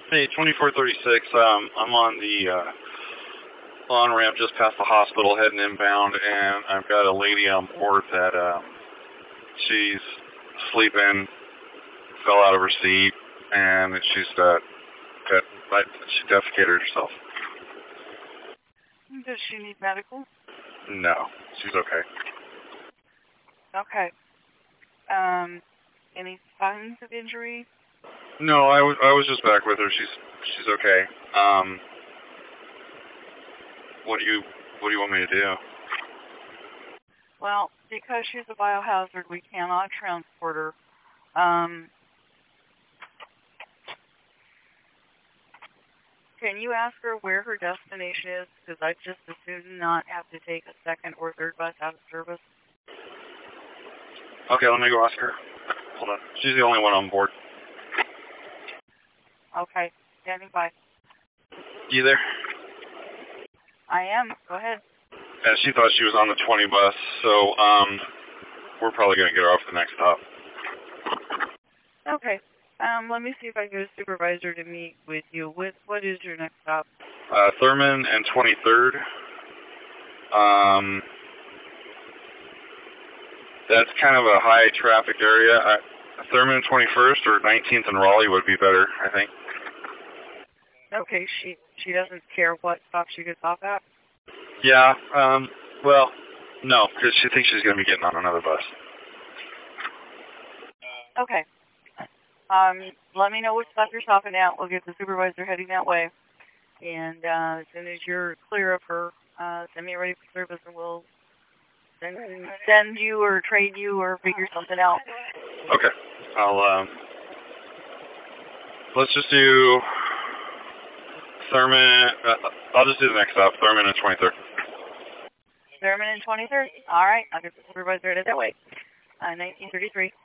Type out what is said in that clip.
Hey, 2436. I'm on the on-ramp just past the hospital heading inbound, and I've got a lady on board that she's sleeping, fell out of her seat, and she defecated herself. Does she need medical? No, she's okay. Okay. Any signs of injury? No, I was just back with her. She's okay. What do you want me to do? Well, because she's a biohazard, we cannot transport her. Can you ask her where her destination is? Because I'd just as soon not have to take a second or third bus out of service. Okay, let me go ask her. Hold on. She's the only one on board. Okay, standing by. You there? I am. Go ahead. Yeah, she thought she was on the 20 bus, so we're probably going to get her off the next stop. Okay. Let me see if I can get a supervisor to meet with you. What is your next stop? Thurman and 23rd. That's kind of a high traffic area. Thurman and 21st or 19th and Raleigh would be better, I think. Okay, she doesn't care what stop she gets off at? Yeah, well, no, because she thinks she's going to be getting on another bus. Okay. Let me know which stop you're stopping at. We'll get the supervisor heading that way. And as soon as you're clear of her, send me ready for service and we'll send you or trade you or figure something out. Okay. Let's just do Thurman. I'll just do the next stop, Thurman and 23rd. Thurman and 23rd? All right. I'll get the supervisor headed that way. 1933.